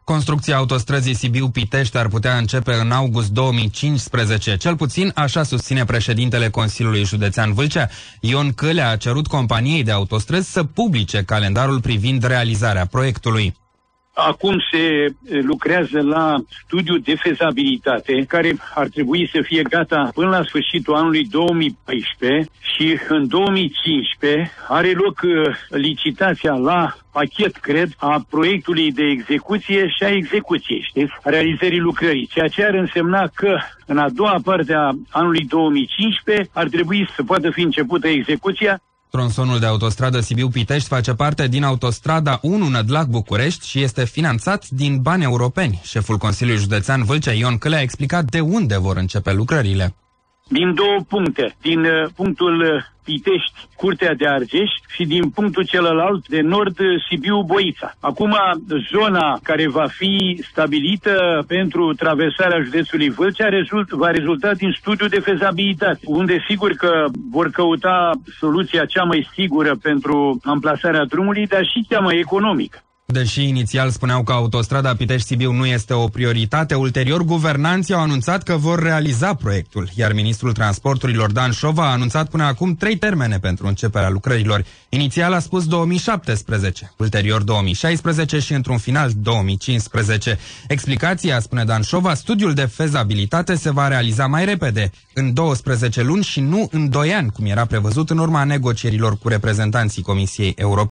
Construcția autostrăzii Sibiu-Pitești ar putea începe în august 2015. Cel puțin așa susține președintele Consiliului Județean Vâlcea. Ion Câlea a cerut companiei de autostrăzi să publice calendarul privind realizarea proiectului. Acum se lucrează la studiul de fezabilitate, care ar trebui să fie gata până la sfârșitul anului 2014 și în 2015 are loc licitația la pachet, cred, a proiectului de execuție și a execuției, știți, a realizării lucrării, ceea ce ar însemna că în a doua parte a anului 2015 ar trebui să poată fi începută execuția. Tronsonul de autostradă Sibiu-Pitești face parte din autostrada 1 Nădlac-București și este finanțat din bani europeni. Șeful Consiliului Județean Vâlcea, Ion Câlea, a explicat de unde vor începe lucrările. Din două puncte, din punctul Pitești, Curtea de Argeș și din punctul celălalt de nord, Sibiu-Boița. Acum, zona care va fi stabilită pentru traversarea județului Vâlcea va rezulta din studiul de fezabilitate, unde sigur că vor căuta soluția cea mai sigură pentru amplasarea drumului, dar și cea mai economică. Deși inițial spuneau că autostrada Pitești-Sibiu nu este o prioritate, ulterior guvernanții au anunțat că vor realiza proiectul, iar ministrul transporturilor Dan Șova a anunțat până acum 3 termene pentru începerea lucrărilor. Inițial a spus 2017, ulterior 2016 și într-un final 2015. Explicația, spune Dan Șova, studiul de fezabilitate se va realiza mai repede, în 12 luni și nu în 2 ani, cum era prevăzut în urma negocierilor cu reprezentanții Comisiei Europene.